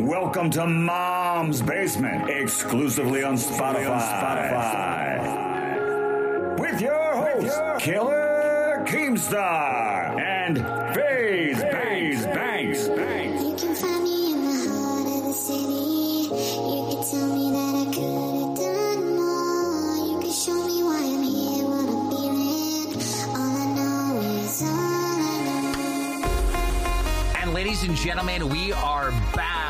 Welcome to Mom's Basement, exclusively on Spotify. With your hosts, Killer Keemstar and FaZe Banks. You can find me in the heart of the city. You can tell me that I could have done more. You can show me why I'm here, what I'm feeling. All I know is all I know. And ladies and gentlemen, we are back.